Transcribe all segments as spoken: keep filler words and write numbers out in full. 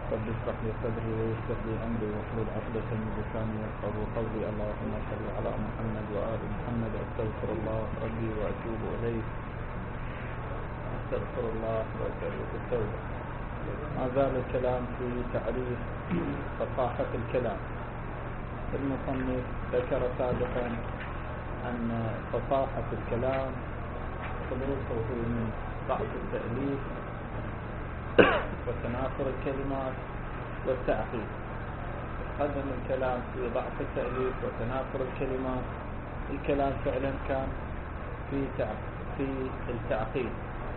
رب اشرح لي صدري ويسر لي امري واحلل عقدة من لساني يفقهوا قولي. اللهم صل على محمد وآل محمد. استغفر الله ربي واتوب اليه. استغفر الله واتوب التوبة. ما زال الكلام في تعريف فصاحة الكلام. المصنف ذكر سابقا ان فصاحة الكلام خلوصه من ضعف التأليف وتناثر الكلمات والتعقيد. قدم الكلام في ضعف التأليف وتناثر الكلمات. الكلام فعلا كان في في التعقيد،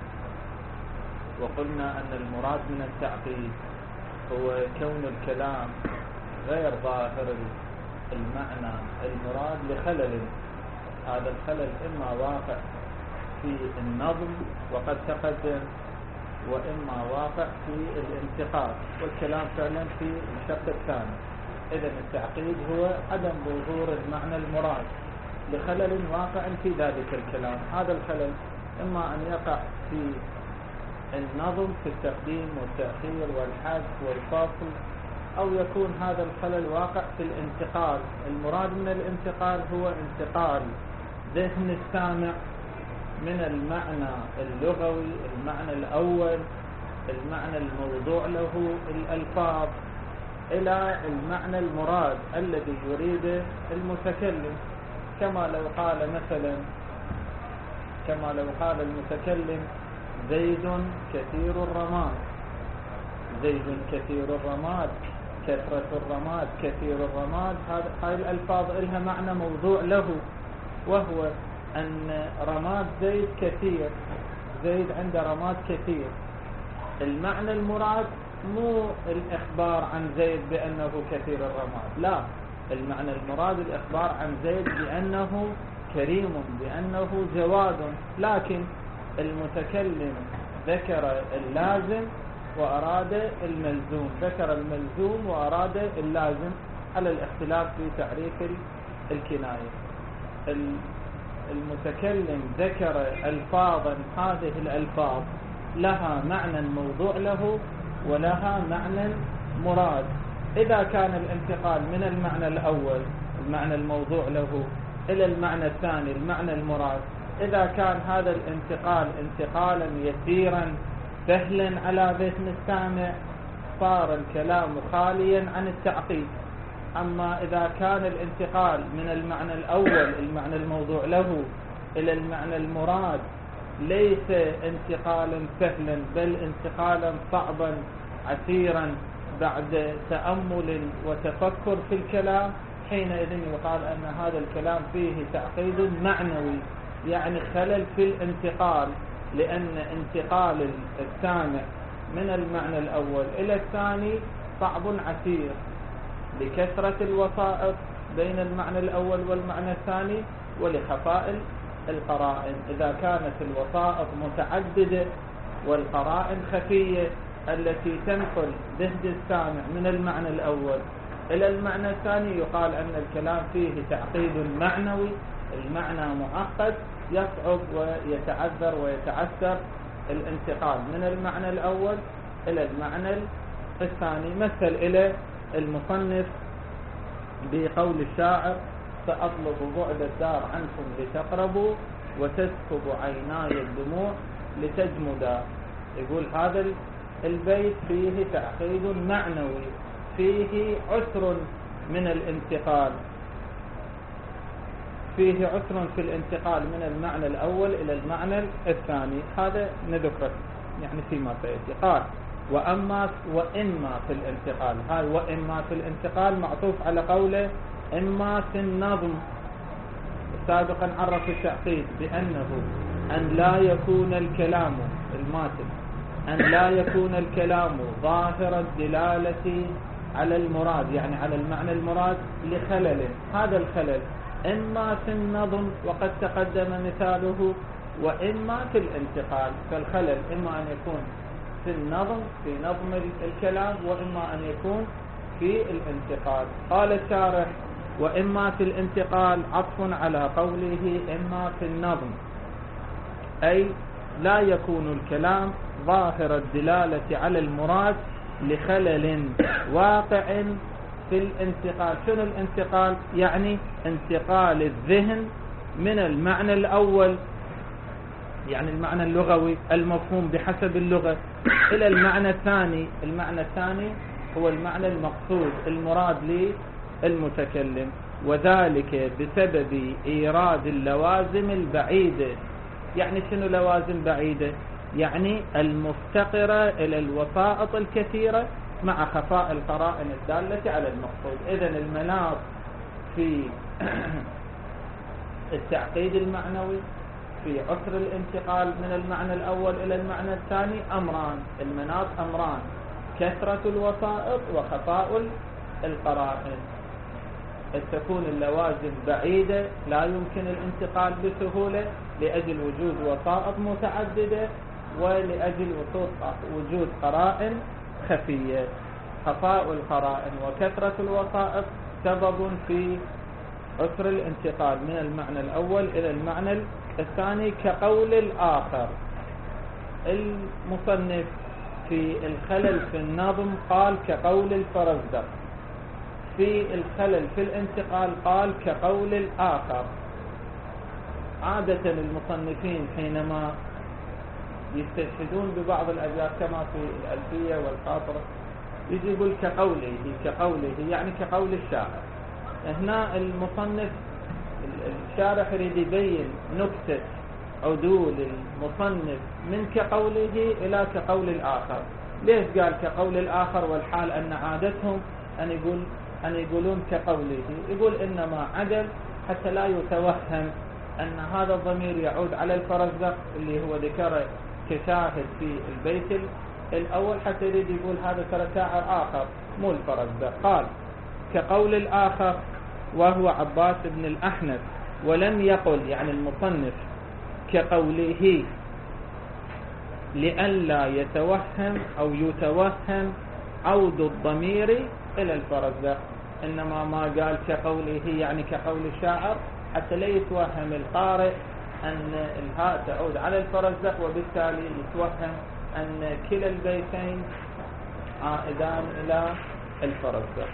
وقلنا أن المراد من التعقيد هو كون الكلام غير ظاهر المعنى المراد لخلل. هذا الخلل إما واقع في النظم وقد تقدم، وإما واقع في الانتقال، والكلام فعلا في الشق الثاني. إذن التعقيد هو عدم ظهور المعنى المراد لخلل واقع في ذلك الكلام. هذا الخلل إما أن يقع في النظم في التقديم والتأخير والحذف والفصل، أو يكون هذا الخلل واقع في الانتقال. المراد من الانتقال هو انتقال ذهن السامع من المعنى اللغوي، المعنى الأول، المعنى الموضوع له الألفاظ، إلى المعنى المراد الذي يريده المتكلم. كما لو قال مثلا كما لو قال المتكلم زيد كثير الرماد. زيد كثير الرماد، كثرة الرماد، كثير الرماد، هذه الألفاظ لها معنى موضوع له، وهو أن رماد زيد كثير، زيد عنده رماد كثير. المعنى المراد مو الإخبار عن زيد بأنه كثير الرماد، لا، المعنى المراد الإخبار عن زيد بأنه كريم، بأنه جواد. لكن المتكلم ذكر اللازم وأراد الملزوم، ذكر الملزوم وأراد اللازم، على الاختلاف في تعريف الكناية. المتكلم ذكر ألفاظا، هذه الألفاظ لها معنى موضوع له ولها معنى مراد. إذا كان الانتقال من المعنى الأول المعنى الموضوع له إلى المعنى الثاني المعنى المراد، إذا كان هذا الانتقال انتقالا يسيرا سهلا على ذهن السامع، صار الكلام خاليا عن التعقيد. أما إذا كان الانتقال من المعنى الأول المعنى الموضوع له إلى المعنى المراد ليس انتقالا سهلا، بل انتقالا صعبا عسيرا بعد تأمل وتفكر في الكلام، حينئذ يقال أن هذا الكلام فيه تعقيد معنوي، يعني خلل في الانتقال، لأن انتقال السامع من المعنى الأول إلى الثاني صعب عسير لكثرة الوسائط بين المعنى الأول والمعنى الثاني، ولخفاء القرائن. إذا كانت الوسائط متعددة والقرائن خفية التي تنقل ذهن السامع من المعنى الأول إلى المعنى الثاني، يقال أن الكلام فيه تعقيد معنوي، المعنى معقد، يصعب ويتعذر ويتعسر الانتقال من المعنى الأول إلى المعنى الثاني. مثل إلى المصنف بقول الشاعر: سأطلب بعد الدار عنكم لتقربوا وتسكب عيناي الدموع لتجمدا. يقول هذا البيت فيه تعقيد معنوي، فيه عسر من الانتقال، فيه عسر في الانتقال من المعنى الأول إلى المعنى الثاني. هذا نذكره يعني فيما سيأتي. قال: وأما وإما في الانتقال. هاي وإما في الانتقال معطوف على قوله إما في النظم. سابقا عرف التعقيد بأنه أن لا يكون الكلام الماتن أن لا يكون الكلام ظاهر الدلالة على المراد، يعني على المعنى المراد، لخلل. هذا الخلل إما في النظم وقد تقدم مثاله، وإما في الانتقال. فالخلل إما أن يكون في النظم في نظم الكلام، وإما أن يكون في الانتقال. قال الشارح: وإما في الانتقال عطف على قوله إما في النظم، أي لا يكون الكلام ظاهر الدلالة على المراد لخلل واقع في الانتقال. شنو الانتقال؟ يعني انتقال الذهن من المعنى الأول، يعني المعنى اللغوي المفهوم بحسب اللغة، إلى المعنى الثاني. المعنى الثاني هو المعنى المقصود المراد للمتكلم، وذلك بسبب إيراد اللوازم البعيدة. يعني شنو لوازم بعيدة؟ يعني المفتقرة إلى الوسائط الكثيرة مع خفاء القرائن الدالة على المقصود. إذن المناط في التعقيد المعنوي في عسر الانتقال من المعنى الأول إلى المعنى الثاني أمران. المناط أمران: كثرة الوسائط وخفاء القرائن. تكون اللوازم بعيدة لا يمكن الانتقال بسهولة لأجل وجود وسائط متعددة ولأجل وجود قرائن خفية. خفاء القرائن وكثرة الوسائط سبب في عسر الانتقال من المعنى الأول إلى المعنى الثاني. كقول الآخر، المصنف في الخلل في النظم قال كقول الفرزدق، في الخلل في الانتقال قال كقول الآخر. عادة المصنفين حينما يستشهدون ببعض الأبيات كما في الألفية والقاطرة يجي يقول كقوله كقوله يعني كقول الشاعر. هنا المصنف الشارح يريد يبين نكتة عدول المصنف من كقوله إلى كقول الآخر. ليش قال كقول الآخر والحال أن عادتهم أن يقول أن يقولون كقوله؟ يقول إنما عدل حتى لا يتوهم أن هذا الضمير يعود على الفرزدق اللي هو ذكره كشاهد في البيت الأول، حتى يريد يقول هذا ترى شاعر آخر مو الفرزدق. قال كقول الآخر وهو عباس بن الأحنف، ولم يقل يعني المصنف كقوله لئلا يتوهم أو يتوهم عود الضمير إلى الفرزدق، إنما ما قال كقوله يعني كقول الشاعر حتى لا يتوهم القارئ أن الهاء تعود على الفرزدق، وبالتالي يتوهم أن كلا البيتين عائدان إلى الفرزدق.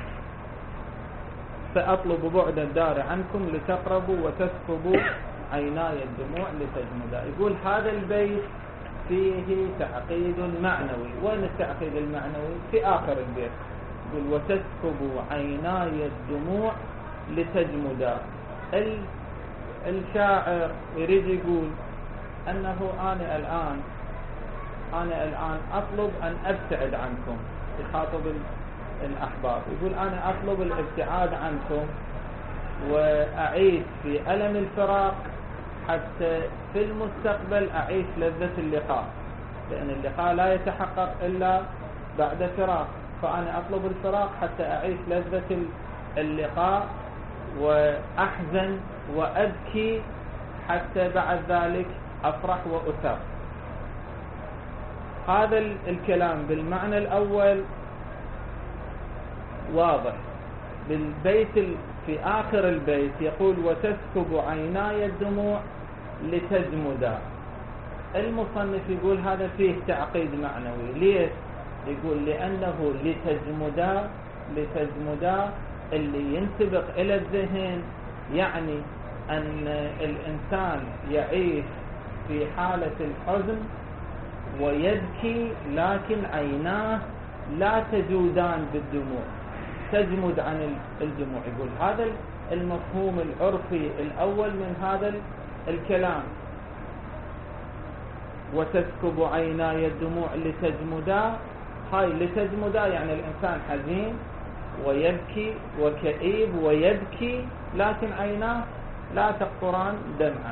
سأطلب بعد الدار عنكم لتقربوا وتسكبوا عيناي الدموع لتجمدا. يقول هذا البيت فيه تعقيد معنوي. وين التعقيد المعنوي؟ في آخر البيت يقول وتسكبوا عيناي الدموع لتجمدا. الشاعر يريد يقول أنه أنا الآن أنا الآن أطلب أن أبتعد عنكم، يخاطب الأحباب، يقول أنا أطلب الابتعاد عنكم وأعيش في ألم الفراق حتى في المستقبل أعيش لذة اللقاء، لأن اللقاء لا يتحقق إلا بعد فراق، فأنا أطلب الفراق حتى أعيش لذة اللقاء وأحزن وأبكي حتى بعد ذلك أفرح وأثر. هذا الكلام بالمعنى الأول واضح. بالبيت في آخر البيت يقول وتسكب عيناي الدموع لتجمدا. المصنف يقول هذا فيه تعقيد معنوي. ليش؟ يقول لأنه لتجمدا لتجمدا اللي ينسبق إلى الذهن يعني أن الإنسان يعيش في حالة الحزن ويبكي، لكن عيناه لا تجودان بالدموع، تجمد عن الدموع. يقول هذا المفهوم العرفي الأول من هذا الكلام. وتسكب عيناي الدموع لتجمدا، هاي لتجمدا يعني الإنسان حزين ويبكي وكئيب ويبكي، لكن عيناه لا تقطران دمعا.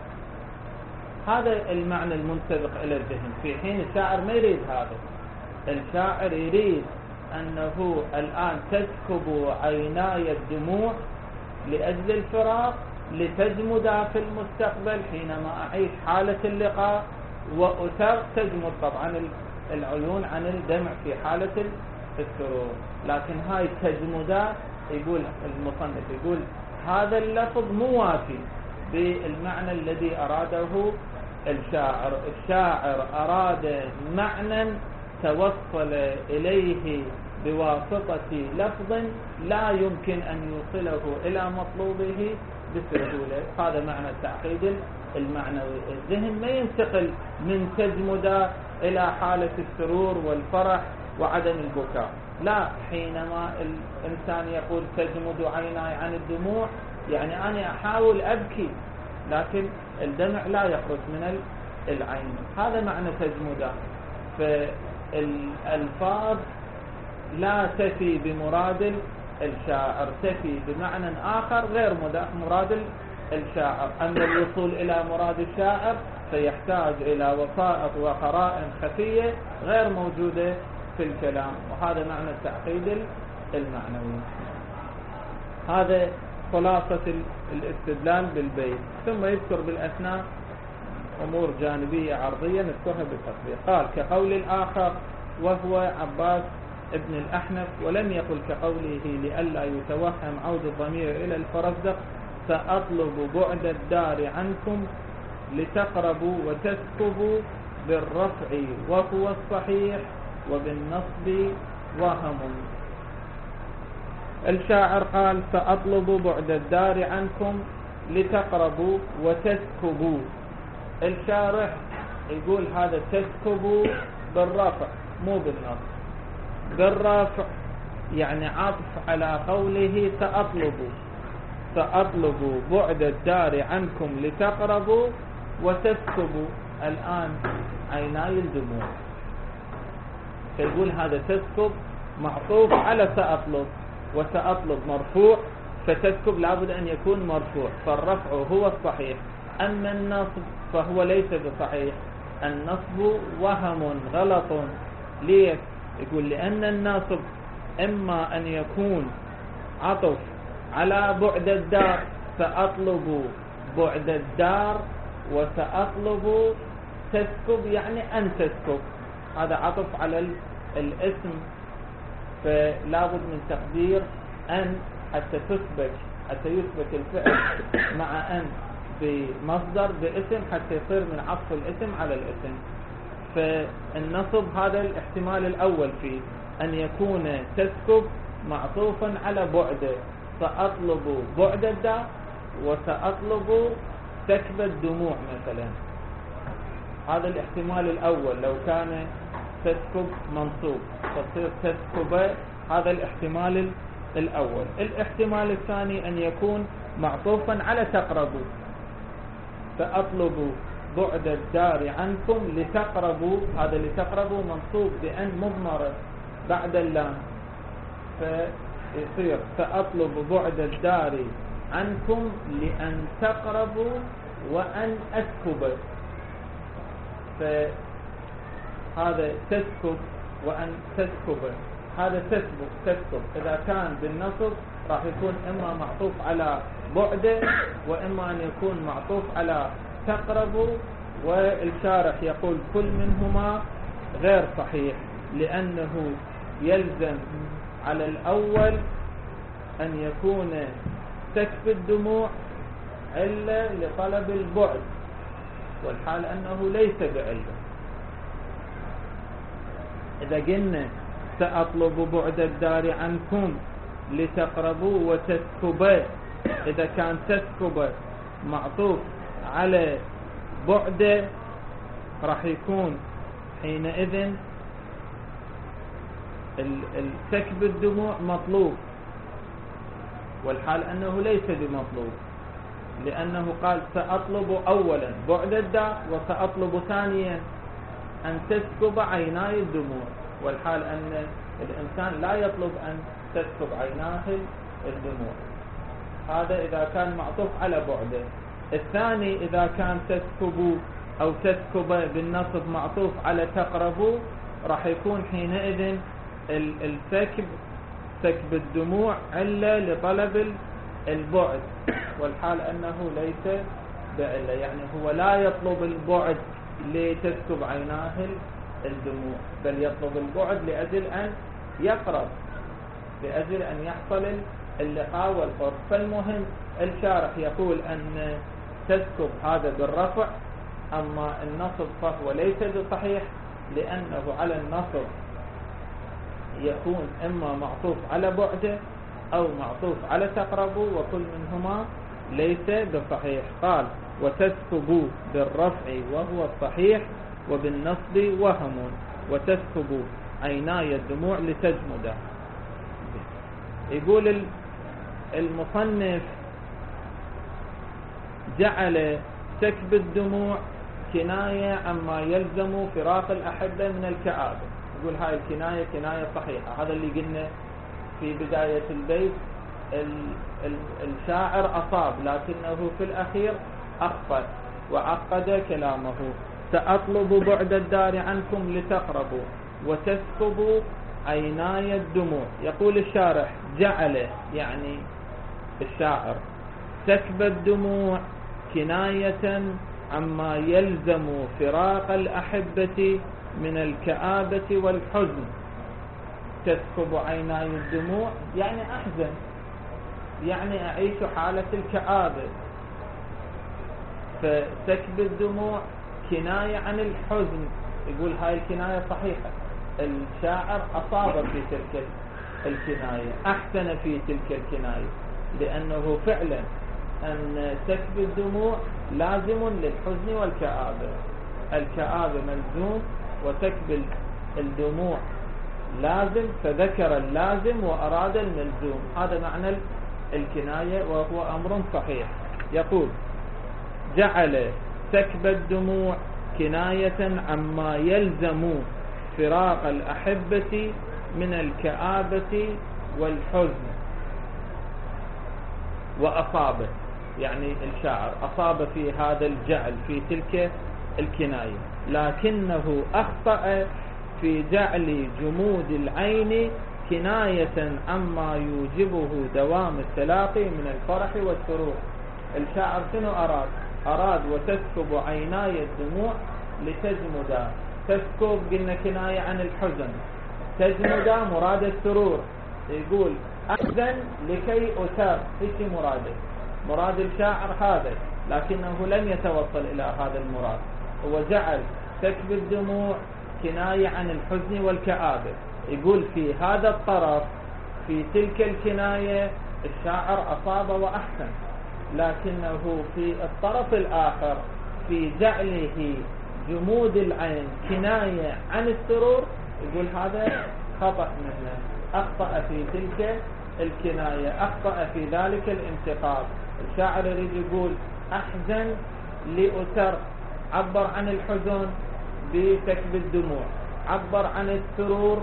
هذا المعنى المنسبق إلى الذهن، في حين الشاعر ما يريد هذا. الشاعر يريد أنه الآن تسكب عيناي الدموع لأجل الفراق لتجمد في المستقبل حينما أعيش حالة اللقاء وأثر. تجمد طبعا العيون عن الدمع في حالة السرور، لكن هاي تجمدا يقول المصنف يقول هذا اللفظ موافي بالمعنى الذي أراده الشاعر. الشاعر أراد معنى توصل إليه بواسطة لفظ لا يمكن أن يوصله إلى مطلوبه بسهولة. هذا معنى التعقيد المعنوي. الذهن ما ينتقل من تجمد إلى حالة السرور والفرح وعدم البكاء، لا. حينما الإنسان يقول تجمد عيناي عن الدموع، يعني أنا أحاول أبكي لكن الدمع لا يخرج من العين. هذا معنى تجمد. فالألفاظ لا تفي بمراد الشاعر، تفي بمعنى آخر غير مراد الشاعر. أما الوصول إلى مراد الشاعر فيحتاج إلى وسائط وقرائن خفية غير موجودة في الكلام، وهذا معنى التعقيد المعنوي. هذا خلاصة الاستدلال بالبيت. ثم يذكر بالأثناء أمور جانبية عرضية نذكرها بالتطبيق. قال كقول الآخر وهو عباس ابن الأحنف، ولم يقل كقوله لئلا يتوهم عود الضمير إلى الفرزدق سأطلب بعد الدار عنكم لتقربوا وتسكبوا بالرفع وهو الصحيح وبالنصب وهم. الشاعر قال سأطلب بعد الدار عنكم لتقربوا وتسكبوا. الشارح يقول هذا تسكبوا بالرفع مو بالنصب. بالرفع يعني عطف على قوله سأطلب سأطلب بعد الدار عنكم لتقربوا وتسكبوا الآن عيناي الدموع. فيقول هذا تسكب معطوف على سأطلب، وسأطلب مرفوع، فتسكب لابد أن يكون مرفوع، فالرفع هو الصحيح. أما النصب فهو ليس بصحيح. النصب وهم غلط. ليه؟ يقول لأن الناصب إما أن يكون عطف على بعد الدار، سأطلب بعد الدار وسأطلب تسكب يعني أن تسكب، هذا عطف على الاسم، فلا بد من تقدير أن حتى تثبت حتى يثبت الفعل مع أن بمصدر باسم حتى يصير من عطف الاسم على الاسم. فالنصب هذا الاحتمال الأول فيه أن يكون تسكب معطوفا على بعد، سأطلب بعد الدار وسأطلب سكب الدموع مثلا. هذا الاحتمال الأول لو كان تسكب منصوب تصير تسكب، هذا الاحتمال الأول. الاحتمال الثاني أن يكون معطوفا على تقربوا، سأطلب بعد الدار عنكم لتقربوا، هذا لتقربوا منصوب بأن مضمرة بعد اللام، فيصير سأطلب بعد الدار عنكم لأن تقربوا وأن أسكب، فهذا تسكب وأن تسكب، هذا تسكب تسكب إذا كان بالنصب راح يكون إما معطوف على بعد وإما أن يكون معطوف على تقربوا. والشارح يقول كل منهما غير صحيح، لأنه يلزم على الأول أن يكون سكب الدموع علة لطلب البعد، والحال أنه ليس بعلة. إذا قلنا سأطلب بعد الدار عنكم لتقربوا وتسكبوا، إذا كان تسكب معطوف على بعد راح يكون حينئذ السكب الدموع مطلوب، والحال أنه ليس بمطلوب، لأنه قال سأطلب أولا بعد الدار وسأطلب ثانيا أن تسكب عيناي الدموع، والحال أن الإنسان لا يطلب أن تسكب عيناه الدموع. هذا إذا كان معطوف على بعده. الثاني إذا كان تسكب أو تسكب بالنصب معطوف على تقربوا راح يكون حينئذ السكب سكب الدموع علة لطلب البعد، والحال أنه ليس بعلة، يعني هو لا يطلب البعد لتسكب عيناه الدموع، بل يطلب البعد لأجل أن يقرب، لأجل أن يحصل اللقاء والقرب. فالمهم الشارح يقول أن تسكب هذا بالرفع، أما النصب فهو ليس بصحيح، لأنه على النصب يكون إما معطوف على بعده أو معطوف على تقربوا، وكل منهما ليس بصحيح. قال وتسكب بالرفع وهو الصحيح، وبالنصب وهم، وتسكب عيناي الدموع لتجمد. يقول المصنف جعل سكب الدموع كناية عما يلزم فراق الأحبة من الكآبة. يقول هاي الكناية كناية صحيحة. هذا اللي قلنا في بداية البيت، الشاعر أصاب لكنه في الأخير أخطأ وعقد كلامه. سأطلب بعد الدار عنكم لتقربوا، وتسكب عيناي الدموع. يقول الشارح جعل يعني الشاعر سكب الدموع كناية عما يلزم فراق الأحبة من الكآبة والحزن. تسكب عيناي الدموع يعني أحزن، يعني أعيش حالة الكآبة. فسكب الدموع كناية عن الحزن. يقول هاي الكناية صحيحة، الشاعر أصاب في تلك الكناية، أحسن في تلك الكناية، لأنه فعلا أن سكب الدموع لازم للحزن والكآبة. الكآبة ملزوم وسكب الدموع لازم، فذكر اللازم وأراد الملزوم. هذا معنى الكناية وهو أمر صحيح. يقول جعل سكب الدموع كناية عما يلزم فراق الأحبة من الكآبة والحزن. وأصاب يعني الشاعر أصاب في هذا الجعل في تلك الكناية، لكنه أخطأ في جعل جمود العين كناية عما يوجبه دوام التلاقي من الفرح والسرور. الشاعر شنو أراد؟ أراد وتسكب عيناي الدموع لتجمدا. تسكب قلنا كناية عن الحزن، تجمدا مراد السرور. يقول أحزن لكي أثار، إيش مراده؟ مراد الشاعر هذا، لكنه لم يتوصل إلى هذا المراد. هو جعل سكب الدموع كناية عن الحزن والكآبة. يقول في هذا الطرف في تلك الكناية الشاعر أصاب وأحسن، لكنه في الطرف الآخر في جعله جمود العين كناية عن السرور يقول هذا خطأ منه، أخطأ في تلك الكناية، أخطأ في ذلك الانتقال. الشاعر يريد يقول أحزن لأسر، عبر عن الحزن بسكب الدموع، عبر عن السرور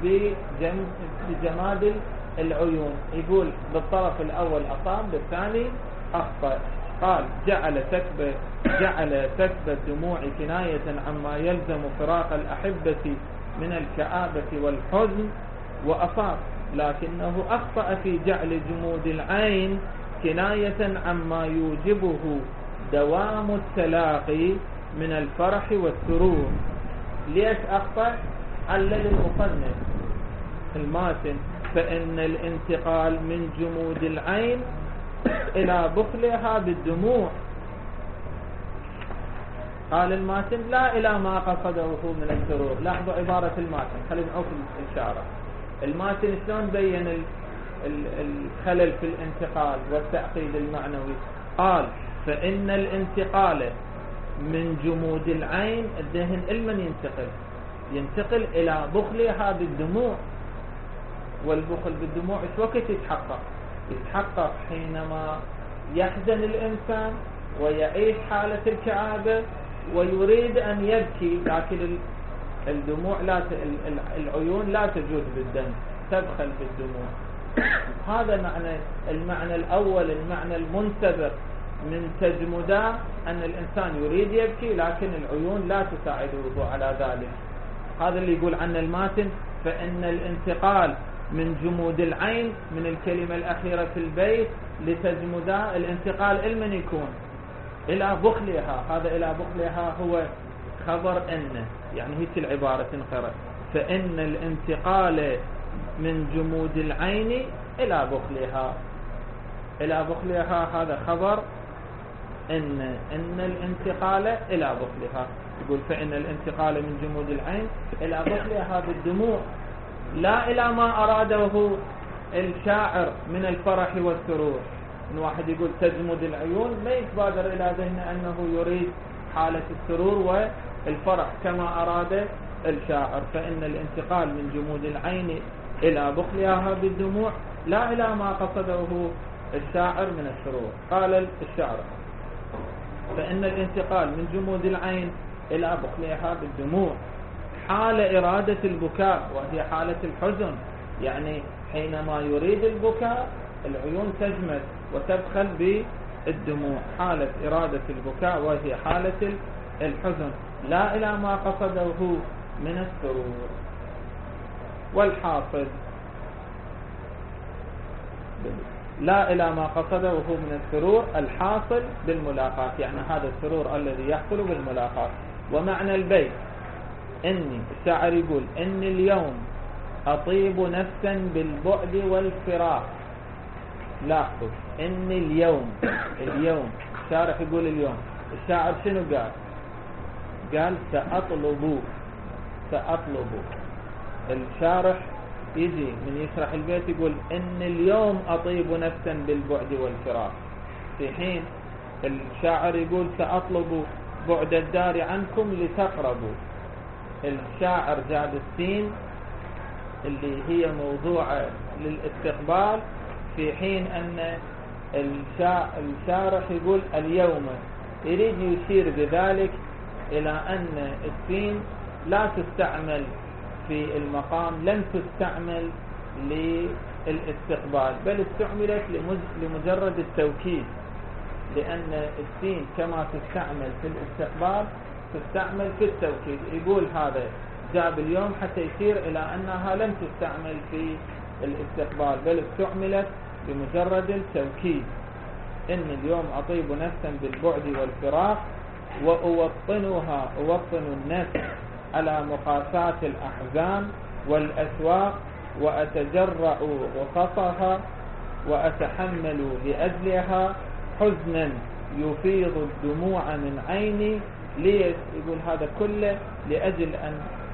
بجماد العيون. يقول بالطرف الأول أصاب، بالثاني أخطأ. قال جعل سكب جعل سكب الدموع كناية عما يلزم فراق الأحبة من الكآبة والحزن وأصاب، لكنه أخطأ في جعل جمود العين كناية عما يوجبه دوام التلاقي من الفرح والسرور. ليش أخطأ؟ علل المصنف الماتن فإن الانتقال من جمود العين إلى بخلها بالدموع. قال الماتن لا إلى ما قصده من السرور. لاحظوا عبارة الماتن، خلينا نعوف الإشارة. الماتن شلون بين الخلل في الانتقال والتعقيد المعنوي؟ قال فإن الانتقال من جمود العين الذهن المن ينتقل ينتقل إلى بخلها بالدموع. والبخل بالدموع ايش وقت يتحقق؟ يتحقق حينما يحزن الإنسان ويعيش حالة الكآبة ويريد أن يبكي، لكن الدموع لا ت... العيون لا تجود بالدم، تبخل بالدموع. هذا معنى المعنى الأول، المعنى المنسبق من تجمدا، أن الإنسان يريد يبكي لكن العيون لا تساعده على ذلك. هذا اللي يقول عنه الماتن فإن الانتقال من جمود العين من الكلمة الأخيرة في البيت لتجمدا، الانتقال إلمن يكون إلى بخلها. هذا إلى بخلها هو خبر إن، يعني هيك العبارة تنقرأ فإن الانتقال من جمود العين إلى بخلها. إلى بخلها هذا خبر إن إن الانتقال إلى بخلها. يقول فإن الانتقال من جمود العين إلى بخلها بالدموع لا إلى ما أراده الشاعر من الفرح والسرور. إن واحد يقول تجمد العيون ما يتبادر إلى ذهنه أنه يريد حالة السرور والفرح كما أراد الشاعر. فإن الانتقال من جمود العين إلى بخلها بالدموع لا إلى ما قصده الشاعر من السرور. قال الشاعر فإن الانتقال من جمود العين إلى بخلها بالدموع حال إرادة البكاء وهي حالة الحزن، يعني حينما يريد البكاء العيون تجمد وتبخل بالدموع، حالة إرادة البكاء وهي حالة الحزن لا إلى ما قصده من السرور. والحاصل لا إلى ما قصده من السرور الحاصل بالملاقاة، يعني هذا السرور الذي يحصل بالملاقاة. ومعنى البيت إني الشاعر يقول إني اليوم أطيب نفسا بالبعد والفراق. لاحظوا إني اليوم، اليوم الشارح يقول اليوم، الشاعر شنو قال؟ قال سأطلب، سأطلب. الشارح يجي من يشرح البيت يقول إن اليوم أطيب نفسا بالبعد والفراق، في حين الشاعر يقول سأطلب بعد الدار عنكم لتقربوا. الشاعر جاب السين اللي هي موضوعة للاستقبال، في حين أن الشارح يقول اليوم، يريد يشير بذلك إلى أن السين لا تستعمل في المقام، لن تستعمل للاستقبال بل استعملت لمجرد التوكيد، لأن السين كما تستعمل في الاستقبال تستعمل في التوكيد. يقول هذا جاب اليوم حتى يشير إلى أنها لم تستعمل في الاستقبال بل استعملت بمجرد التوكيد. إن اليوم أطيب نفسا بالبعد والفراق وأوطنها، أوطن النفس على مقاسات الأحزان والأسواق وأتجرع غصصها وأتحمل لأجلها حزنا يفيض الدموع من عيني. ليش يقول هذا كله؟ لأجل أن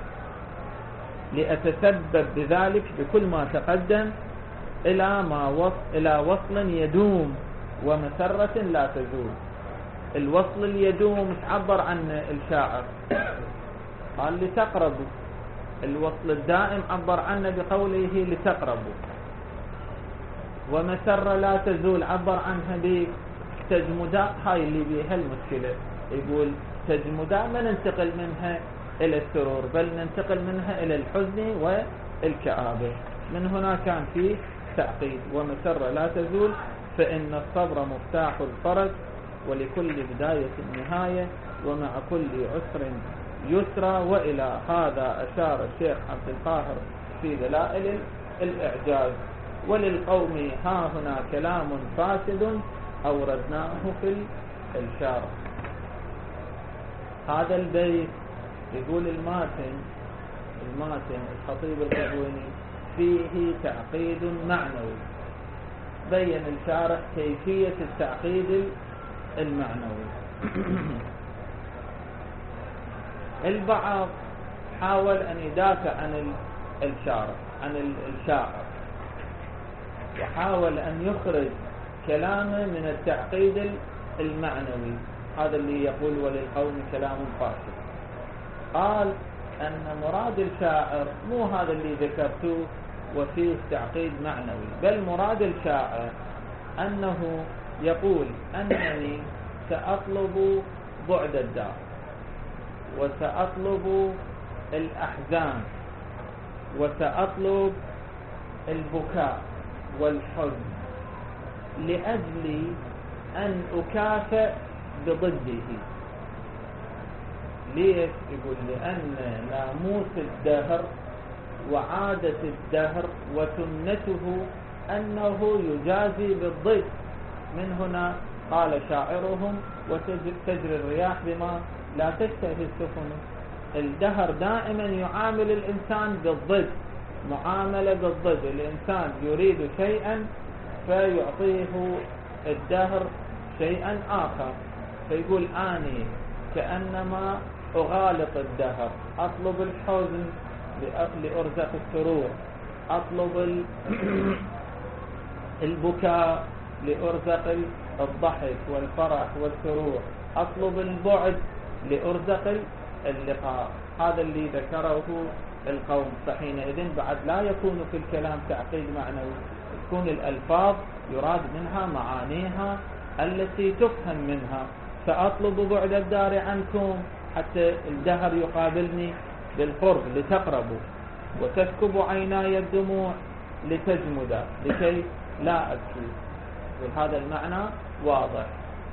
لأتسبب بذلك بكل ما تقدم إلى ما وصل إلى وصل يدوم ومسرة لا تزول. الوصل اليدوم تعبر عن الشاعر، قال لتقربوا. الوصل الدائم عبر عنه بقوله لتقربوا. ومسرة لا تزول عبر عنها بتجمدا، هاي اللي بيها المشكلة. يقول تجمدا ما ننتقل منها إلى السرور بل ننتقل منها إلى الحزن والكآبة. من هنا كان فيه تعقيد. ومسرة لا تزول فإن الصبر مفتاح الفرج ولكل بداية نهاية ومع كل عسر يسرى. وإلى هذا أشار الشيخ عبد القاهر في دلائل الإعجاز. وللقوم ها هنا كلام فاسد أوردناه في الإشارة. هذا البيت يقول الماتن، الماتن الخطيب القزويني فيه تعقيد معنوي. بين الشارح كيفية التعقيد المعنوي. البعض حاول أن يدافع عن الشارح، عن الشاعر، وحاول أن يخرج كلامه من التعقيد المعنوي. هذا اللي يقول وللقوم كلام فاسد. قال أن مراد الشاعر مو هذا اللي ذكرته وفيه تعقيد معنوي، بل مراد الشاعر أنه يقول أنني سأطلب بعد الدار وسأطلب الأحزان وسأطلب البكاء والحزن لأجل أن أكافئ بضده. ليش؟ يقول لأن ناموس الدهر وعادة الدهر وسنته أنه يجازي بالضد. من هنا قال شاعرهم وتجري الرياح بما لا تشتهي السفن. الدهر دائما يعامل الإنسان بالضد، معاملة بالضد. الإنسان يريد شيئا فيعطيه الدهر شيئا آخر، فيقول آني كأنما أغالط الدهر، أطلب الحزن لأرزق السرور، أطلب البكاء لأرزق الضحك والفرح والسرور، أطلب البعد لأرزق اللقاء. هذا اللي ذكره القوم. فحينئذ بعد لا يكون في الكلام تعقيد معنوي، تكون الألفاظ يراد منها معانيها التي تفهم منها. فأطلب بعد الدار عنكم حتى الدهر يقابلني بالقرب لتقربوا، وتسكب عيناي الدموع لتجمد لكي لا أبكي. وهذا المعنى واضح.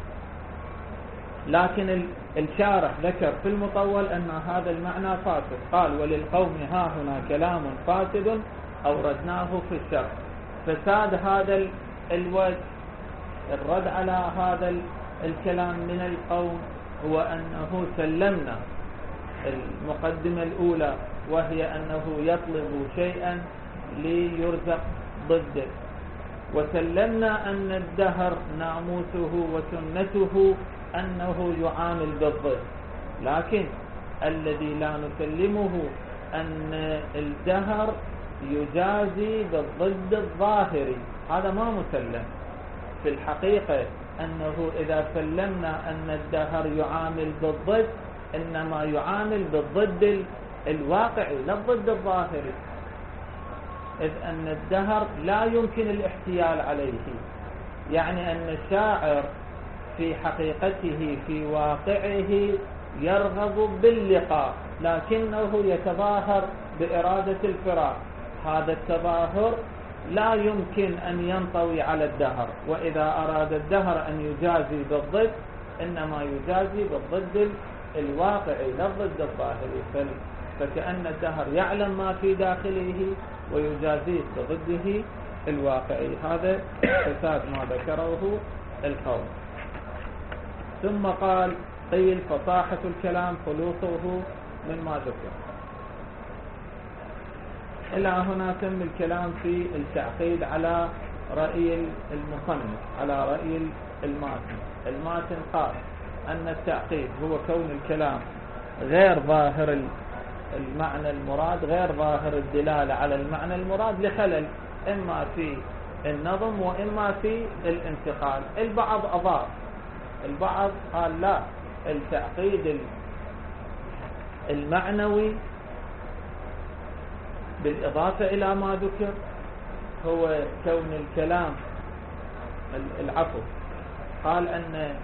لكن الشارح ذكر في المطول أن هذا المعنى فاسد. قال وللقوم ها هنا كلام فاسد أوردناه في الشرح. فساد هذا الوجه الرد على هذا الكلام من القوم هو أنه سلمنا المقدمة الأولى، وهي أنه يطلب شيئا ليرزق ضده، وسلمنا أن الدهر ناموسه وسنته أنه يعامل بالضد. لكن الذي لا نسلمه أن الدهر يجازي بالضد الظاهري، هذا ما مسلم. في الحقيقة أنه إذا سلمنا أن الدهر يعامل بالضد، إنما يعامل بالضد الواقعي لا الضد الظاهري، إذ أن الدهر لا يمكن الاحتيال عليه. يعني أن الشاعر في حقيقته في واقعه يرغب باللقاء، لكنه يتظاهر بإرادة الفراق. هذا التظاهر لا يمكن أن ينطوي على الدهر، وإذا أراد الدهر أن يجازي بالضد إنما يجازي بالضد الواقعي لا الضد الظاهري. فكأن الدهر يعلم ما في داخله ويجازيه بضده الواقعي. هذا فساد ما ذكره القوم. ثم قال قيل فصاحة الكلام خلوصه مما ذكر. إلى هنا تم الكلام في التعقيد على رأي المصنف، على رأي الماتن. الماتن قال أن التعقيد هو كون الكلام غير ظاهر المعنى المراد، غير ظاهر الدلالة على المعنى المراد لخلل إما في النظم وإما في الانتقال. البعض أضاف، البعض قال لا، التعقيد المعنوي بالإضافة إلى ما ذكر هو كون الكلام العفو. قال أن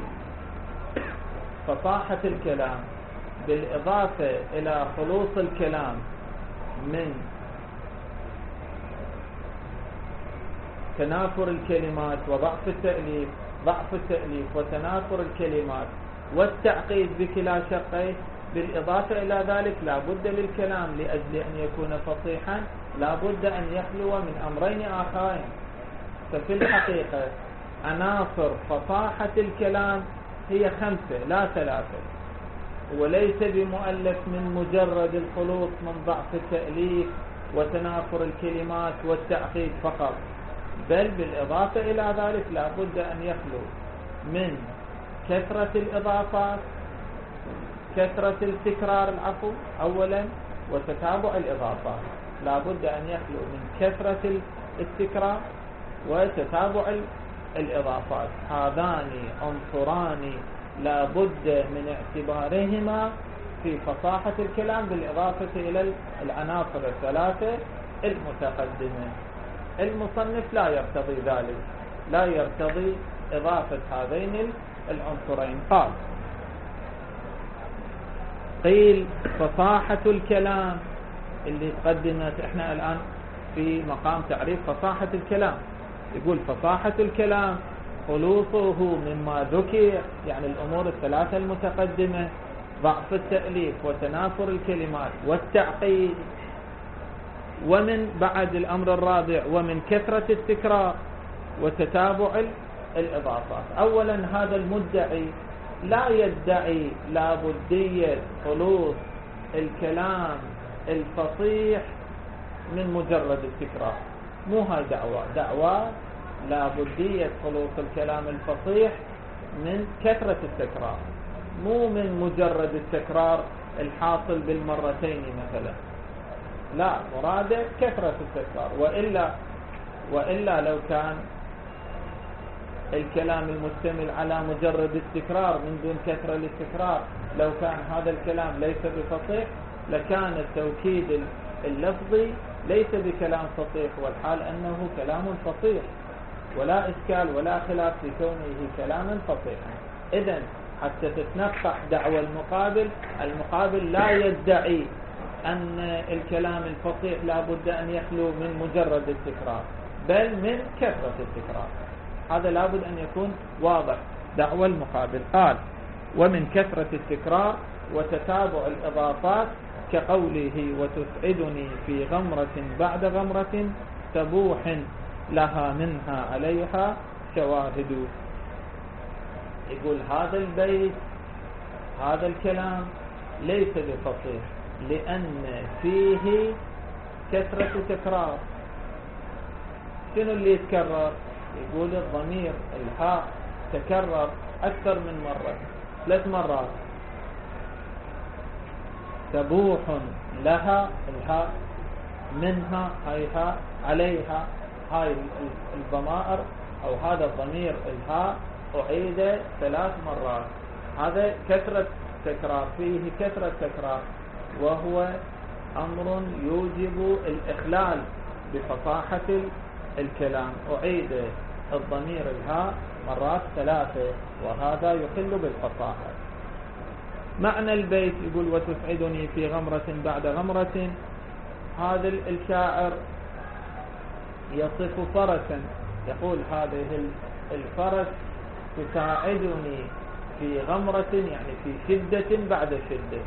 فصاحة الكلام بالإضافة إلى خلوص الكلام من تنافر الكلمات وضعف التأليف ضعف التأليف وتنافر الكلمات والتعقيد بكلا شقيه، بالإضافة إلى ذلك لا بد للكلام لأجل أن يكون فصيحا لا بد أن يخلو من أمرين آخرين. ففي الحقيقة عناصر فصاحة الكلام هي خمسة لا ثلاثة، وليس بمؤلف من مجرد الخلوص من ضعف التأليف وتنافر الكلمات والتعقيد فقط، بل بالإضافة إلى ذلك لا بد أن يخلو من كثرة الإضافات، كثرة التكرار العفو أولا، وتتابع الإضافات. لا بد أن يخلو من كثرة التكرار وتتابع الإضافات. هذان عنصران لا بد من اعتبارهما في فصاحة الكلام بالإضافة إلى العناصر الثلاثة المتقدمة. المصنف لا يرتضي ذلك، لا يرتضي إضافة هذين العنصرين. قال قيل فصاحة الكلام اللي قدمت، احنا الآن في مقام تعريف فصاحة الكلام. يقول فصاحة الكلام خلوصه مما ذكر، يعني الأمور الثلاثة المتقدمة، ضعف التأليف وتنافر الكلمات والتعقيد، ومن بعد الأمر الرابع ومن كثرة التكرار وتتابع الإضافات. أولا هذا المدعي لا يدعي لا بدية خلوص الكلام الفصيح من مجرد التكرار، مو هاي دعوة. دعوة لا بدية خلوص الكلام الفصيح من كثرة التكرار، مو من مجرد التكرار الحاصل بالمرتين مثلا، لا، مراده كثرة التكرار. وإلا وإلا لو كان الكلام المشتمل على مجرد التكرار من دون كثرة للتكرار، لو كان هذا الكلام ليس بفصيح لكان التوكيد اللفظي ليس بكلام فصيح، والحال أنه كلام فصيح ولا إشكال ولا خلاف في كونه كلاما فصيحا. إذن حتى تتنقح دعوى المقابل، المقابل لا يدعي أن الكلام الفصيح لا بد أن يخلو من مجرد التكرار بل من كثرة التكرار، هذا لا بد أن يكون واضح دعوى المقابل. قال ومن كثرة التكرار وتتابع الإضافات كقوله وتسعدني في غمرة بعد غمرة سبوح لها منها عليها شواهد. يقول هذا البيت هذا الكلام ليس بفصيح لأن فيه كثرة تكرار. شنو اللي يتكرر؟ يقول الضمير الهاء تكرر أكثر من مرة، ثلاث مرات. سبوح لها الهاء، منها هاي هاء، عليها هاي الضمائر أو هذا الضمير الهاء أعيد ثلاث مرات. هذا كثرة تكرار، فيه كثرة تكرار، وهو أمر يوجب الإخلال بفصاحة الكلام. أعيد الضمير الهاء مرات ثلاثة وهذا يخل بالفصاحة. معنى البيت يقول وتسعدني في غمرة بعد غمرة، هذا الشاعر يصف فرسا، يقول هذه الفرس تساعدني في غمرة يعني في شدة بعد شدة.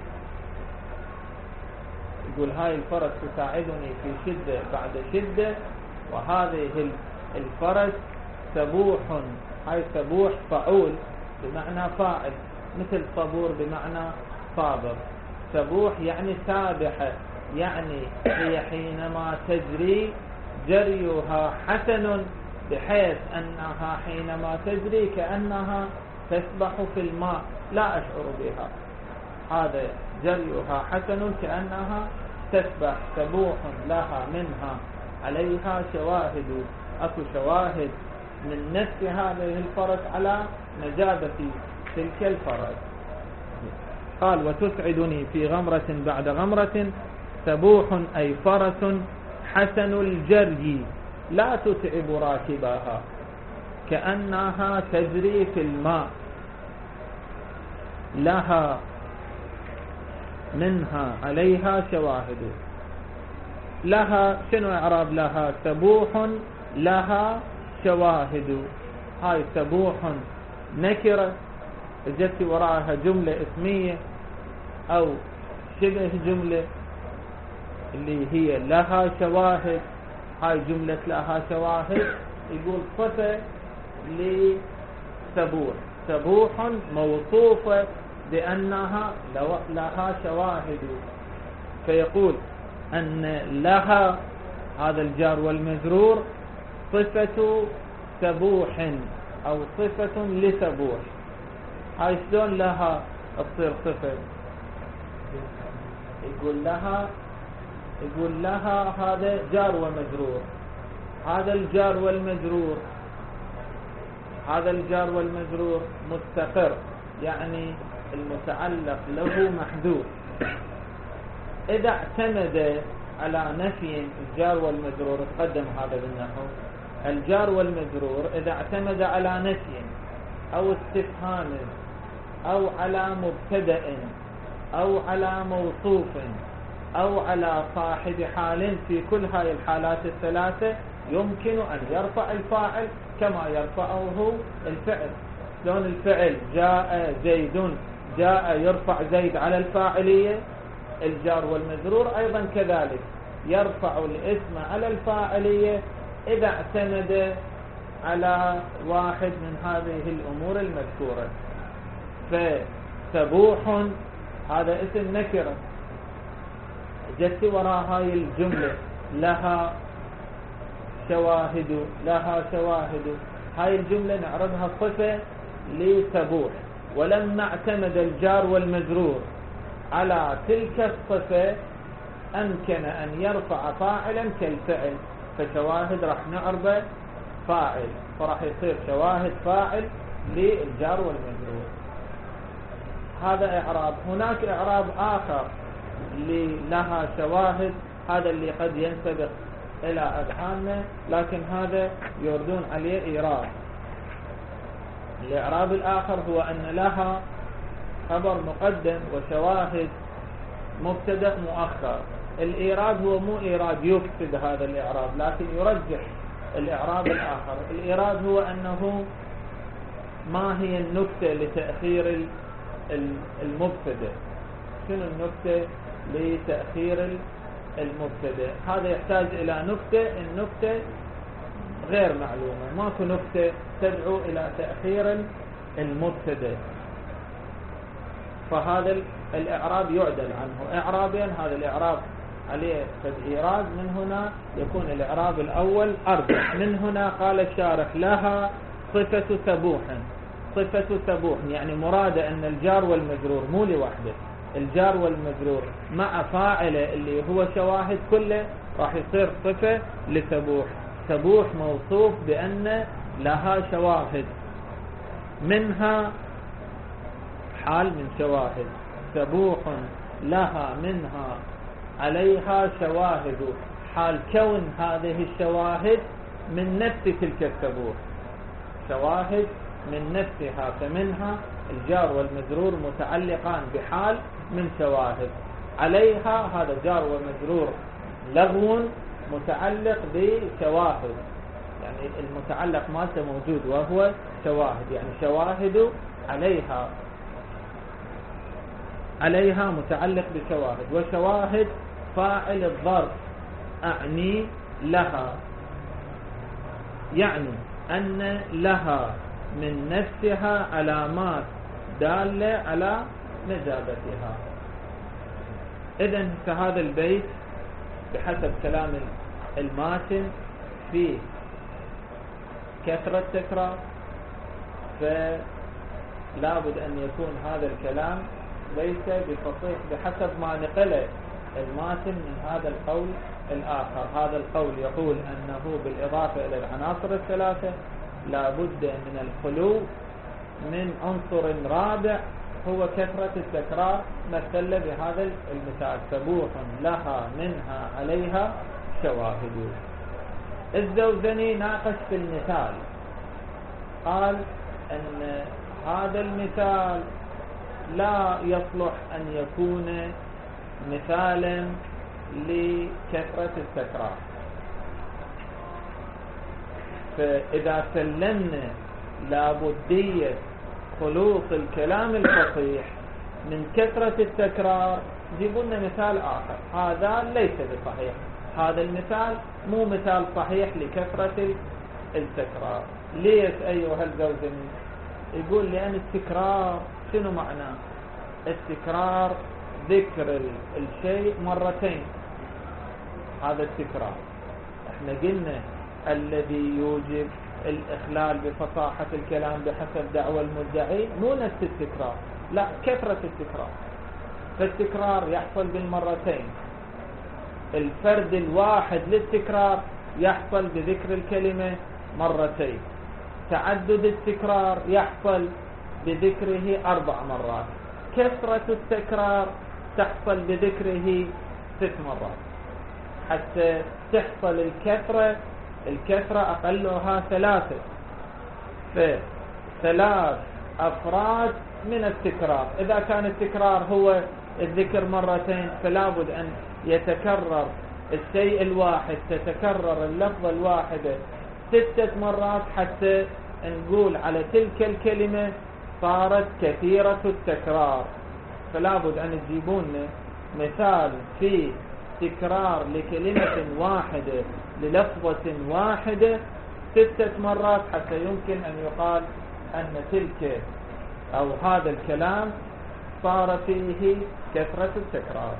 يقول هاي الفرس تساعدني في شدة بعد شدة، وهذه الفرس سبوح، هاي سبوح فعول بمعنى فاعل، مثل صبور بمعنى صابر. سبوح يعني سابحة، يعني هي حينما تجري جريها حسن بحيث أنها حينما تجري كأنها تسبح في الماء لا أشعر بها، هذا جريها حسن كأنها تسبح. سبوح لها منها عليها شواهد، أكو شواهد من نفس هذه الفرس على نجابة تلك الفرس. قال وتسعدني في غمرة بعد غمرة سبوح أي فرس حسن الجري لا تتعب راكبها كأنها تجري في الماء، لها منها عليها شواهد. لها شنو إعراب لها؟ سبوح لها شواهد. هاي سبوح نكرة جت وراها جملة اسمية أو شبه جملة اللي هي لها شواهد. هاي جملة لها شواهد يقول صفة لسبوح، سبوح موصوفة بأنها لها شواهد، فيقول أن لها هذا الجار والمجرور صفة سبوح أو صفة لسبوح. هاي شلون لها تصير صفة؟ يقول لها يقول لها هذا جار ومجرور، هذا الجار والمجرور هذا الجار والمجرور مستقر، يعني المتعلق له محذوف. إذا اعتمد على نفي الجار والمجرور، تقدم هذا بالنحو، الجار والمجرور إذا اعتمد على نفي أو استفهام أو على مبتدأ أو على موصوف أو على صاحب حال، في كل هاي الحالات الثلاثة يمكن أن يرفع الفاعل كما يرفعه الفعل. لون الفعل جاء زيد، جاء يرفع زيد على الفاعلية، الجار والمجرور أيضا كذلك يرفع الاسم على الفاعلية إذا اعتمد على واحد من هذه الأمور المذكورة. فسبوح هذا اسم نكرة جت وراء هاي الجملة لها شواهد، لها شواهد، هاي الجملة نعرضها صفة لسبوح. ولما اعتمد الجار والمجرور على تلك الصفة أمكن أن يرفع فاعلا كالفعل، فشواهد راح نعربه فاعل، فراح يصير شواهد فاعل للجار والمجرور. هذا إعراب. هناك إعراب آخر اللي لها شواهد، هذا اللي قد ينسبق إلى أذهاننا، لكن هذا يردون عليه إيراد. الإعراب الآخر هو أن لها خبر مقدم وشواهد مبتدأ مؤخر. الإيراد هو مو إيراد يفسد هذا الإعراب، لكن يرجح الإعراب الآخر. الإيراد هو أنه ما هي النكتة لتأخير المبتدأ، شنو النكتة لتأخير المبتدأ؟ هذا يحتاج إلى نكتة، النكتة غير معلومة، ماكو نكتة تدعو إلى تأخير المبتدأ، فهذا الإعراب يعدل عنه إعرابين. هذا الإعراب عليه تدعيرات، من هنا يكون الإعراب الأول أرجح. من هنا قال الشارح لها صفة سبوح. صفة سبوح يعني مراد أن الجار والمجرور مو لوحده، الجار والمجرور مع فاعله اللي هو شواهد كله راح يصير صفة لسبوح. سبوح موصوف بأن لها شواهد، منها حال من شواهد، سبوح لها منها عليها شواهد، حال كون هذه الشواهد من نفس تلك السبوح، شواهد من نفسها، فمنها الجار والمجرور متعلقان بحال من شواهد. عليها هذا جار ومجرور لغو متعلق بشواهد، يعني المتعلق مالته موجود وهو شواهد، يعني شواهد عليها، عليها متعلق بشواهد. وشواهد فاعل الظرف أعني لها، يعني أن لها من نفسها علامات دالة على نجابتها. إذن فهذا البيت بحسب كلام الماتن فيه كثرة تكرار، فلا بد أن يكون هذا الكلام ليس بفصيح بحسب ما نقله الماتن من هذا القول الآخر. هذا القول يقول أنه بالإضافة إلى العناصر الثلاثة لا بد من الخلو من عنصر رابع هو كثرة التكرار، مثل بهذا المثال سبوح لها منها عليها شواهد. الزوزني ناقش في المثال، قال أن هذا المثال لا يصلح أن يكون مثالا لكثرة التكرار، فإذا سلمنا لابدية خلوص الكلام الفصيح من كثرة التكرار جيبوا لنا مثال آخر، هذا ليس بصحيح، هذا المثال مو مثال صحيح لكثرة التكرار. ليش أيها الزوزني؟ يقول لأن التكرار شنو معناه؟ التكرار ذكر الشيء مرتين، هذا التكرار. احنا قلنا الذي يوجب الإخلال بفصاحة الكلام بحسب دعوى المدعي مو نفس التكرار، لا كثرة التكرار. فالتكرار يحصل بالمرتين، الفرد الواحد للتكرار يحصل بذكر الكلمة مرتين، تعدد التكرار يحصل بذكره أربع مرات، كثرة التكرار تحصل بذكره ست مرات. حتى تحصل الكثرة، الكثرة أقلها ثلاثة، فثلاث أفراد من التكرار. إذا كان التكرار هو الذكر مرتين فلا بد أن يتكرر الشيء الواحد، تتكرر اللفظة الواحدة ستة مرات حتى نقول على تلك الكلمة صارت كثيرة التكرار. فلا بد أن تجيبون مثال في تكرار لكلمة واحدة للفظة واحدة ستة مرات حتى يمكن أن يقال أن تلك أو هذا الكلام صار فيه كثرة التكرار.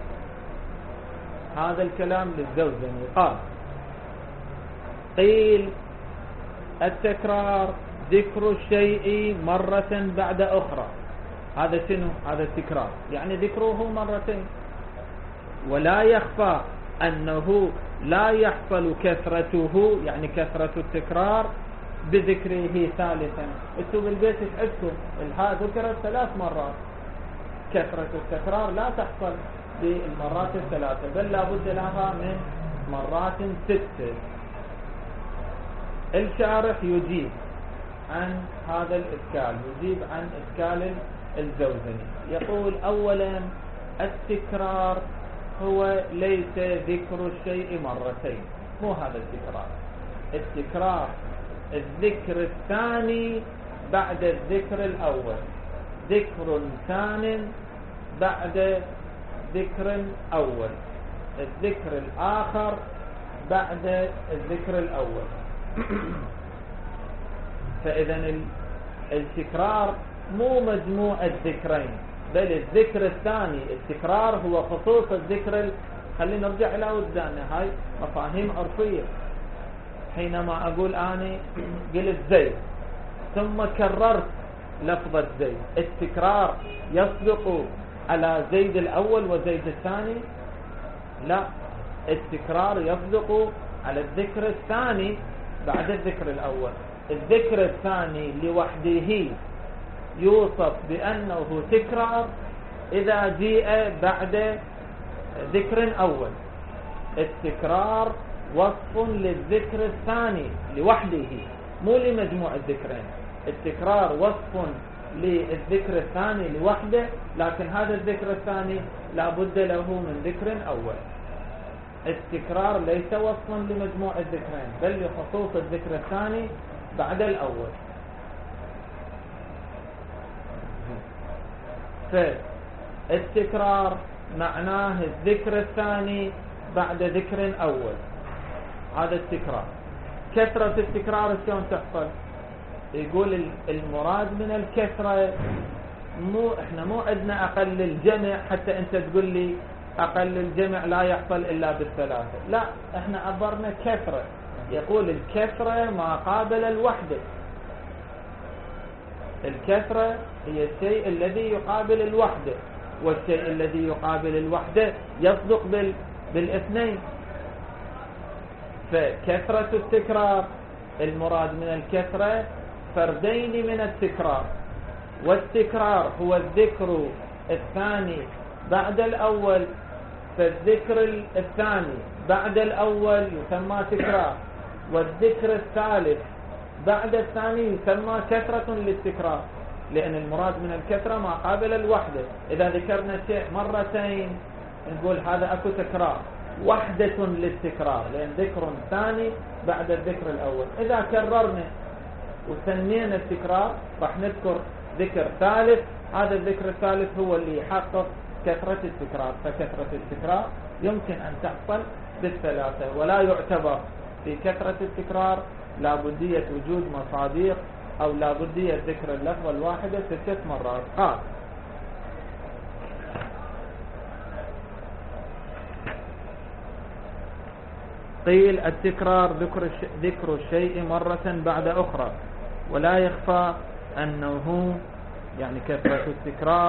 هذا الكلام للزوزني. قال قيل التكرار ذكر الشيء مرة بعد أخرى. هذا شنو؟ هذا التكرار، يعني ذكره مرتين. ولا يخفى أنه لا يحصل كثرته، يعني كثرة التكرار بذكره ثالثا. انتم بالبيت تحسوا الهاء ذكرت ثلاث مرات، كثرة التكرار لا تحصل بالمرات الثلاثة، بل لا بد لها من مرات ستة. الشارح يجيب عن هذا الإشكال، يجيب عن إشكال الجوزني. يقول أولا التكرار هو ليس ذكر الشيء مرتين، مو هذا التكرار. التكرار الذكر الثاني بعد الذكر الأول، ذكر ثان بعد ذكر أول، الذكر الآخر بعد الذكر الأول. فإذا التكرار مو مجموع الذكرين، بل الذكر الثاني. التكرار هو خصوص الذكر ال... خلينا نرجع إلى وجداننا، هاي مفاهيم عرفية. حينما أقول أنا قلت زيد ثم كررت لفظة زيد، التكرار يصدق على زيد الأول وزيد الثاني؟ لا، التكرار يصدق على الذكر الثاني بعد الذكر الأول. الذكر الثاني لوحده يوصف بأنه تكرار إذا جيء بعد ذكر أول. التكرار وصف للذكر الثاني لوحده، مو لمجموع الذكرين. التكرار وصف للذكر الثاني لوحده، لكن هذا الذكر الثاني لا بد له من ذكر أول. التكرار ليس وصفا لمجموع الذكرين، بل لخصوص الذكر الثاني بعد الأول. فالتكرار معناه الذكر الثاني بعد ذكر أول، هذا التكرار. كثرة التكرار شلون تحصل؟ يقول المراد من الكثرة مو احنا مو عندنا أقل الجمع حتى انت تقول لي أقل الجمع لا يحصل إلا بالثلاثة، لا، احنا عبرنا كثرة. يقول الكثرة ما قابل الوحدة. الكثرة هي الشيء الذي يقابل الوحدة، والشيء الذي يقابل الوحدة يصدق بال... بالاثنين. فكثرة التكرار المراد من الكثرة فردين من التكرار، والتكرار هو الذكر الثاني بعد الأول، فالذكر الثاني بعد الأول يسمى تكرار، والذكر الثالث بعد الثاني يسمى كثرة للتكرار، لأن المراد من الكثرة ما قابل الوحدة. إذا ذكرنا شيء مرتين نقول هذا أكو تكرار، وحدة للتكرار، لأن ذكر ثاني بعد الذكر الأول. إذا كررنا وثنينا التكرار راح نذكر ذكر ثالث، هذا الذكر الثالث هو اللي يحقق كثرة التكرار. فكثرة التكرار يمكن أن تحصل بالثلاثة، ولا يعتبر في كثرة التكرار لابدية وجود مصاديق أو لابدية ذكر اللفظة الواحدة ستة مرات. قال قيل التكرار ذكر ذكر الشيء مرة بعد أخرى، ولا يخفى أنه يعني كثرة التكرار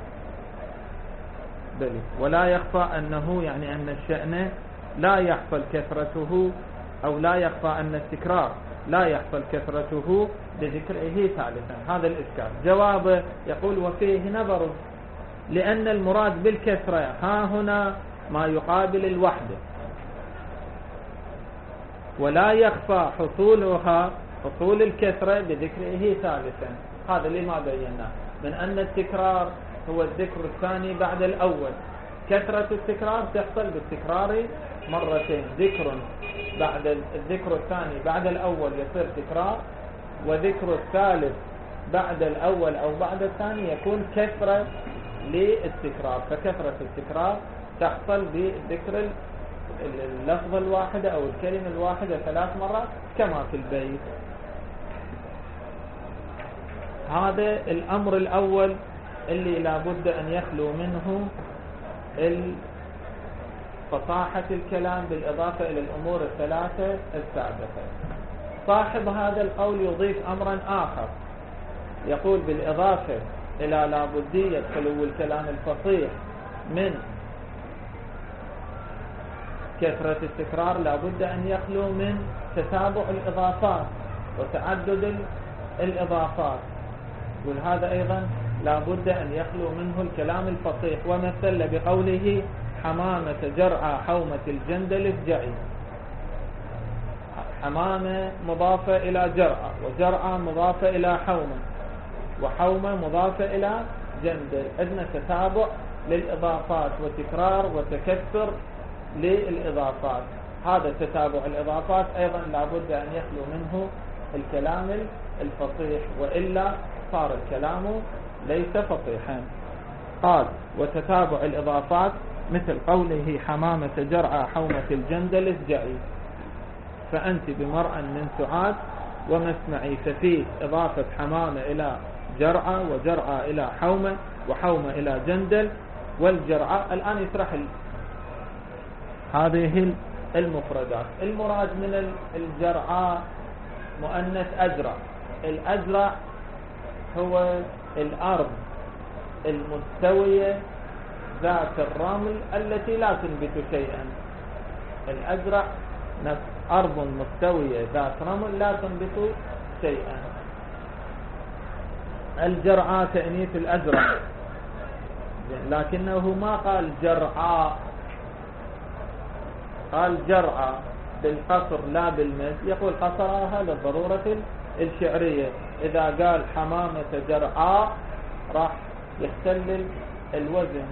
بل ولا يخفى أنه يعني أن الشأن لا يحصل كثرته، أو لا يخفى أن التكرار لا يحصل كثرته بذكره ثالثا. هذا الإشكال. جوابه يقول وفيه نظر، لأن المراد بالكثرة ها هنا ما يقابل الوحدة، ولا يخفى حصولها حصول الكثرة بذكره ثالثا. هذا لما بيناه من أن التكرار هو الذكر الثاني بعد الأول. كثرة التكرار تحصل بالتكرار مرتين، ذكر بعد الذكر الثاني بعد الأول يصير تكرار، وذكر الثالث بعد الأول أو بعد الثاني يكون كثرة للتكرار. فكثرة التكرار تحصل بذكر اللفظة الواحدة أو الكلمة الواحدة ثلاث مرات كما في البيت. هذا الأمر الأول اللي لابد أن يخلو منه فصاحة الكلام بالإضافة إلى الأمور الثلاثة السابقة. صاحب هذا القول يضيف أمرا آخر، يقول بالإضافة إلى لابدية خلو الكلام الفصيح من كثرة التكرار لابد أن يخلو من تتابع الإضافات وتعدد الإضافات، وهذا أيضا لابد أن يخلو منه الكلام الفصيح. ومثل بقوله حمامة جرعى حومة الجندل افجعي. حمامة مضافة إلى جرعى، وجرعى مضافة إلى حومة، وحومة مضافة إلى جندل. عندنا تتابع للإضافات وتكرار وتكثر للإضافات. هذا تتابع الإضافات أيضا لابد أن يخلو منه الكلام الفصيح، وإلا صار الكلام ليس فصيحا. قال وتتابع الإضافات مثل قوله حمامة جرعى حومة الجندل افجعي، فأنت بمرأى من سعاد ومسمعي، ففيه إضافة حمامة إلى جرعى، وجرعى إلى حومة، وحومة إلى جندل. والجرعى الآن يطرح هذه المفردات. المراد من الجرعى مؤنث أزرع. الأزرع هو الأرض المستوية ذات الرمل التي لا تنبت شيئا. الأزرع أرض مستوية ذات رمل لا تنبت شيئا. الجرعى تأنيث الأزرع، لكنه ما قال جرعى، قال جرعى بالقصر لا بالمد. يقول قصرها للضرورة الشعرية. إذا قال حمامة جرعى راح يختلل الوزن،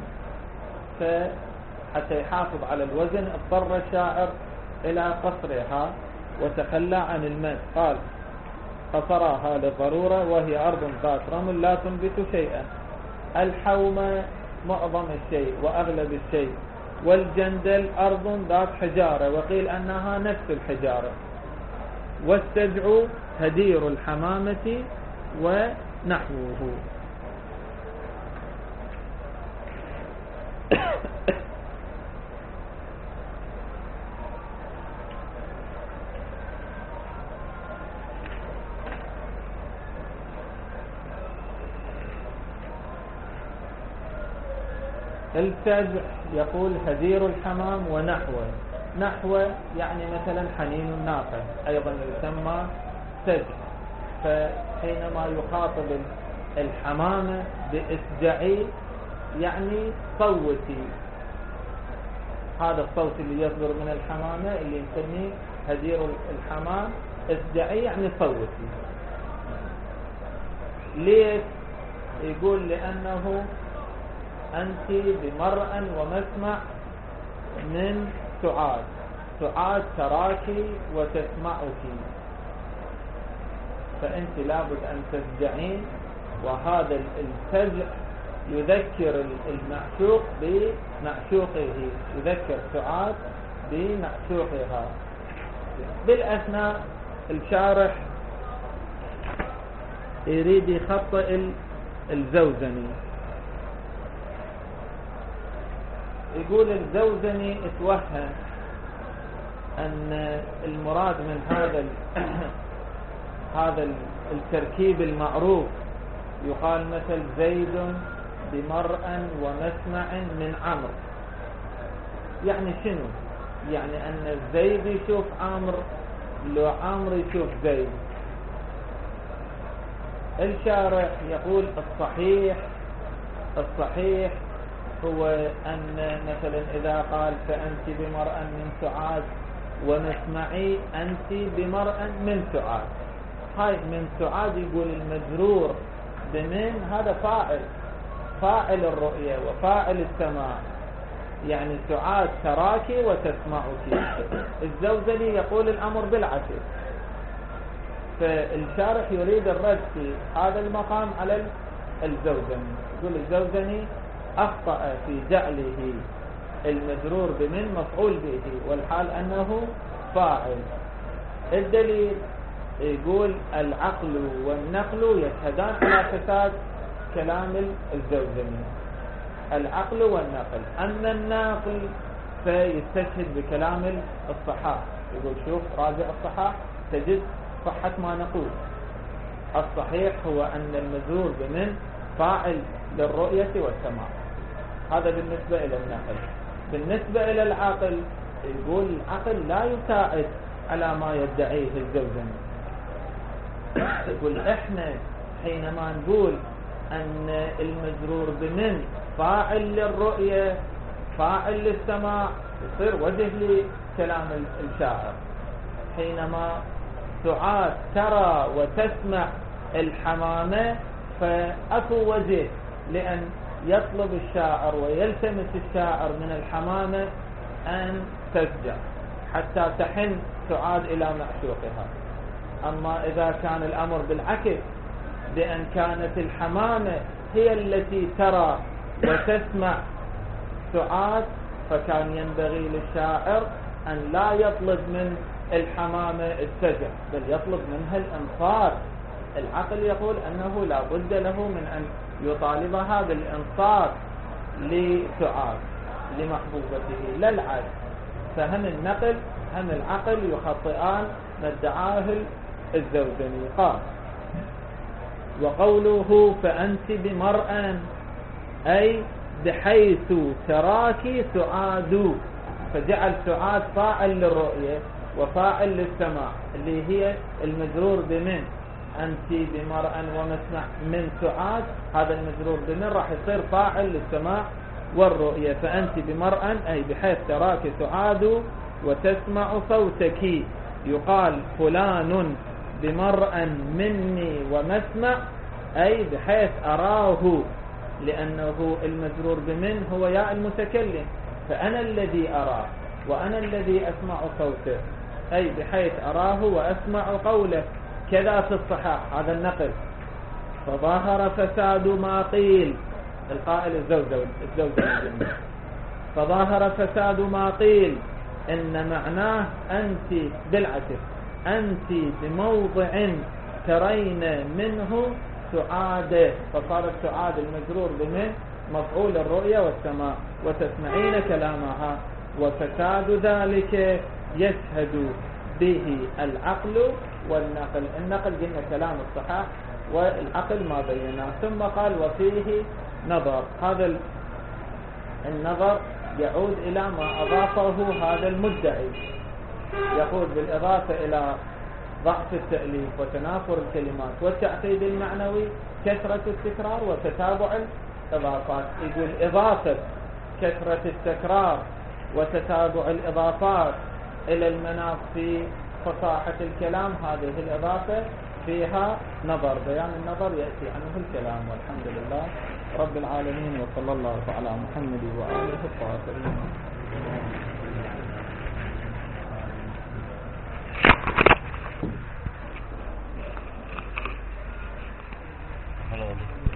فحتى يحافظ على الوزن اضطر الشاعر إلى قصرها وتخلى عن المد. قال قصرها للضرورة وهي أرض ذات رمل لا تنبت شيئا. الحومة معظم الشيء وأغلب الشيء. والجندل أرض ذات حجارة، وقيل أنها نفس الحجارة. والسجع هدير الحمامة ونحوه. السجع يقول هدير الحمام ونحوه. نحوه يعني مثلا حنين الناقة أيضا يسمى سجع. فحينما يخاطب الحمامة بإسجعي يعني صوتي، هذا الصوت اللي يصدر من الحمامة اللي نسميه هدير الحمام. إسجعي يعني صوتي. ليش؟ يقول لأنه أنت بمرأى ومسمع من سعاد. سعاد تراك وتسمعك، فأنت لابد أن تسجعين. وهذا السجع يذكر المعشوق بمعشوقه، يذكر سعاد بمعشوقها. بالأثناء الشارح يريد يخطئ الزوزني، يقول الزوزني اتوهم أن المراد من هذا هذا التركيب المعروف، يقال مثل زيد بمرأى ومسمع من عمرو. يعني شنو؟ يعني أن زيد يشوف عمرو لو عمرو يشوف زيد. الشارح يقول الصحيح الصحيح هو أن مثلا إذا قال فأنت بمرأى من سعاد ومسمعي أنت بمرأى من سعاد، هاي من سعاد يقول المجرور بمن هذا فاعل فاعل الرؤية وفاعل السماع، يعني سعاد تراك وتسمعك. الزوزلي يقول الأمر بالعكس. فالشارح يريد الرد في هذا المقام على الزوزني. يقول الزوزني أخطأ في جعله المجرور بمن مفعول به والحال أنه فاعل. الدليل يقول العقل والنقل يشهدان على فساد كلام الزوزني. العقل والنقل. أما الناقل فيستشهد بكلام الصحاح. يقول شوف راجع الصحاح تجد صحة ما نقول. الصحيح هو أن المجرور بمن فاعل للرؤية والسماع. هذا بالنسبة إلى النقل. بالنسبة إلى العقل يقول العقل لا يساعد على ما يدعيه الزوزني. يقول إحنا حينما نقول أن المجرور بمن فاعل للرؤية فاعل للسماع يصير وجه لكلام الشاعر. حينما سعاد ترى وتسمع الحمامة فأكو وجه لأن يطلب الشاعر ويلتمس الشاعر من الحمامة أن تسجع حتى تحن سعاد إلى معشوقها. أما إذا كان الأمر بالعكس بأن كانت الحمامة هي التي ترى وتسمع سعاد فكان ينبغي للشاعر أن لا يطلب من الحمامة السجع بل يطلب منها الإنصات. العقل يقول أنه لا بد له من أن يطالبها بالإنصات لسعاد لمحبوبته لا العكس. فهم النقل هم العقل يخطئان ما ادعاه الزوزني. قال وقوله فأنت بمرأ أي بحيث تراكي سعاد، فجعل سعاد فاعل للرؤية وفاعل للسماع اللي هي المجرور بمن. أنت بمرأ ومسمع من سعاد، هذا المجرور بمن راح يصير فاعل للسماع والرؤية. فأنت بمرأ أي بحيث تراك سعاد وتسمع صوتك. يقال فلان بمرأ مني ومسمع أي بحيث أراه، لأنه المجرور بمن هو ياء المتكلم، فأنا الذي أراه وأنا الذي أسمع صوته، أي بحيث أراه وأسمع قوله. كذا في الصحاح هذا النقل. فظاهر فساد ما قيل، القائل الزوزة الزوزة فظاهر فساد ما قيل إن معناه أنت بالعكس أنت بموضع ترين منه سعادة، فصارت سعاد المجرور بمن مفعول الرؤية والسماع وتسمعين كلامها. وفساد ذلك يشهد به العقل والنقل. النقل قلنا كلام الصحاح والعقل ما بيناه. ثم قال وفيه نظر. هذا النظر يعود إلى ما أضافه هذا المدعي، يقول بالإضافة إلى ضعف التأليف وتنافر الكلمات والتعقيد المعنوي كثرة التكرار وتتابع الإضافات. يقول إضافة كثرة التكرار وتتابع الإضافات إلى المناط في فصاحة الكلام، هذه الإضافة فيها نظر. بيان النظر يأتي عنه الكلام. والحمد لله رب العالمين وصلى الله على محمد وآله الطاهرين.